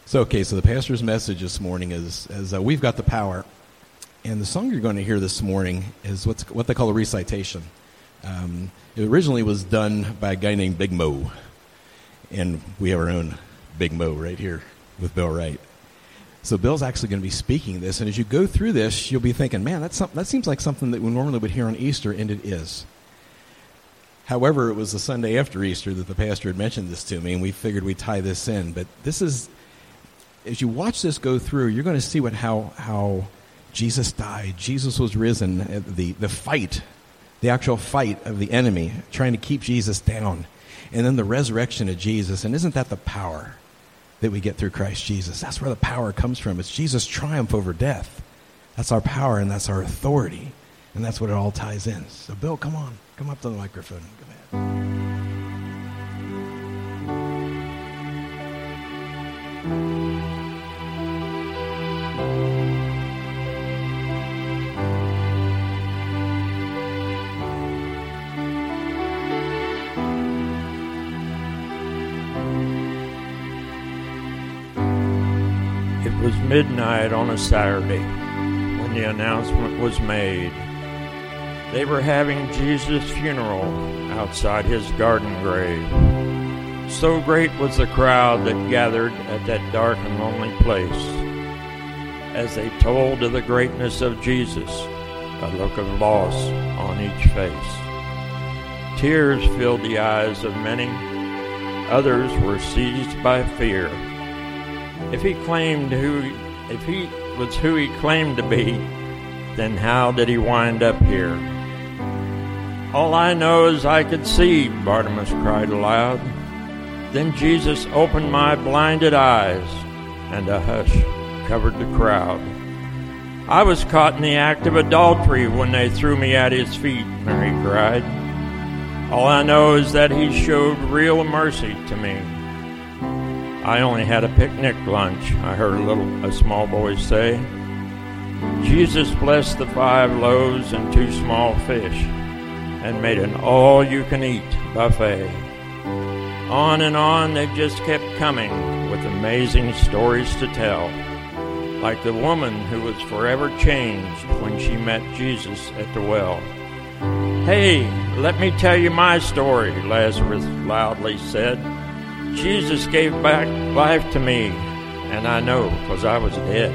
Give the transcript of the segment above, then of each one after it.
So the pastor's message this morning is we've got the power. And the song you're going to hear this morning is what they call a recitation. It originally was done by a guy named Big Mo. And we have our own Big Mo right here with Bill Wright. So Bill's actually going to be speaking this. And as you go through this, you'll be thinking, man, that seems like something that we normally would hear on Easter, and it is. However, it was the Sunday after Easter that the pastor had mentioned this to me, and we figured we'd tie this in. But this is, as you watch this go through, you're going to see how Jesus died. Jesus was risen. The fight, the actual fight of the enemy, trying to keep Jesus down. And then the resurrection of Jesus. And isn't that the power that we get through Christ Jesus? That's where the power comes from. It's Jesus' triumph over death. That's our power and that's our authority. And that's what it all ties in. So Bill, come on. Come up to the microphone. Come ahead. It was midnight on a Saturday when the announcement was made. They were having Jesus' funeral outside his garden grave. So great was the crowd that gathered at that dark and lonely place. As they told of the greatness of Jesus, a look of loss on each face. Tears filled the eyes of many. Others were seized by fear. If he was who he claimed to be, then how did he wind up here? All I know is I could see, Bartimaeus cried aloud. Then Jesus opened my blinded eyes, and a hush covered the crowd. I was caught in the act of adultery when they threw me at his feet, Mary cried. All I know is that he showed real mercy to me. I only had a picnic lunch, I heard a small boy say. Jesus blessed the 5 loaves and 2 small fish and made an all-you-can-eat buffet. On they just kept coming with amazing stories to tell, like the woman who was forever changed when she met Jesus at the well. Hey, let me tell you my story, Lazarus loudly said. Jesus gave back life to me, and I know, 'cause I was dead.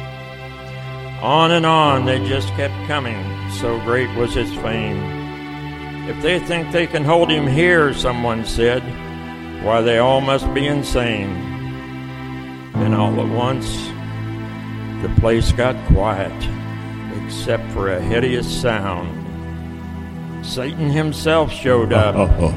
On they just kept coming, so great was his fame. If they think they can hold him here, someone said, why, they all must be insane. Then all at once, the place got quiet, except for a hideous sound. Satan himself showed up,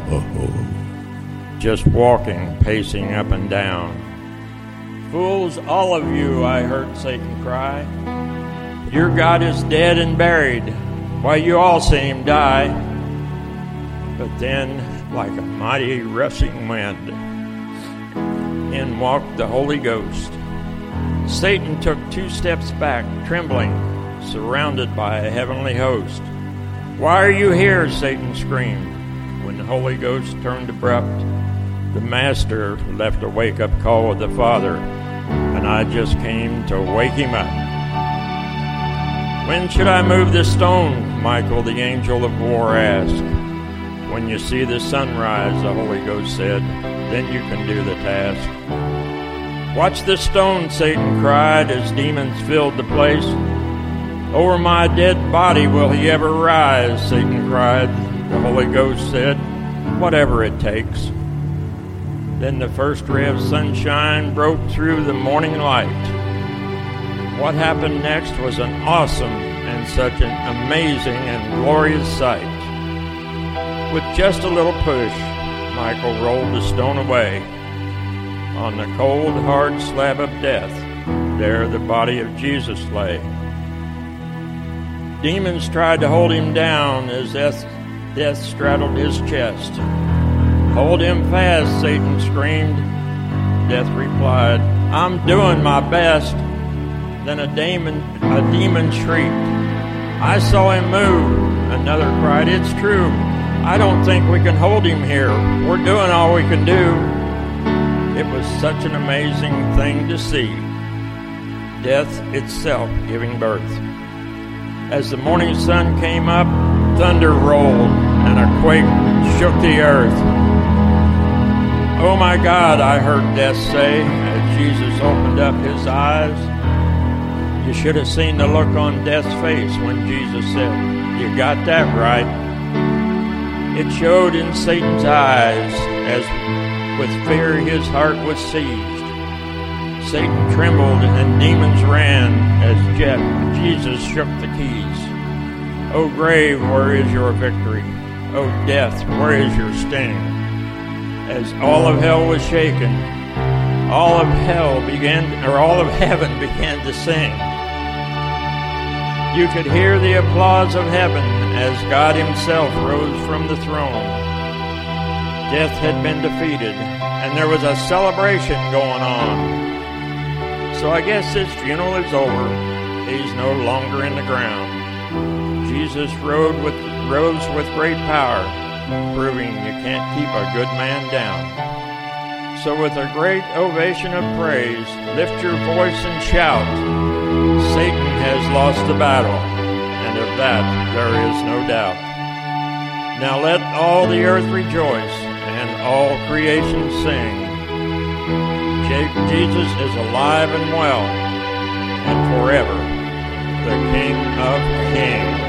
just walking, pacing up and down. Fools, all of you, I heard Satan cry. Your God is dead and buried. Why, you all see him die. But then, like a mighty rushing wind, in walked the Holy Ghost. Satan took 2 steps back, trembling, surrounded by a heavenly host. Why are you here? Satan screamed. When the Holy Ghost turned abrupt, the Master left a wake-up call with the Father, and I just came to wake him up. When should I move the stone? Michael, the angel of war, asked. When you see the sunrise, the Holy Ghost said, then you can do the task. Watch the stone, Satan cried as demons filled the place. Over my dead body will he ever rise, Satan cried. The Holy Ghost said, whatever it takes. Then the first ray of sunshine broke through the morning light. What happened next was an awesome and such an amazing and glorious sight. With just a little push, Michael rolled the stone away. On the cold, hard slab of death, there the body of Jesus lay. Demons tried to hold him down as death straddled his chest. Hold him fast, Satan screamed. Death replied, I'm doing my best. Then a demon shrieked, I saw him move. Another cried, it's true. I don't think we can hold him here. We're doing all we can do. It was such an amazing thing to see. Death itself giving birth. As the morning sun came up, thunder rolled and a quake shook the earth. "Oh my God," I heard death say as Jesus opened up his eyes. You should have seen the look on death's face when Jesus said, "You got that right." It showed in Satan's eyes as with fear his heart was seized. Satan trembled and demons ran as Jesus shook the keys. "O grave, where is your victory? O death, where is your sting?" As all of hell was shaken, all of heaven began to sing. You could hear the applause of heaven as God himself rose from the throne. Death had been defeated, and there was a celebration going on. So I guess his funeral is over. He's no longer in the ground. Jesus rose with great power, proving you can't keep a good man down. So with a great ovation of praise, lift your voice and shout. Satan has lost the battle, and of that there is no doubt. Now let all the earth rejoice, and all creation sing. Jesus is alive and well, and forever the King of Kings.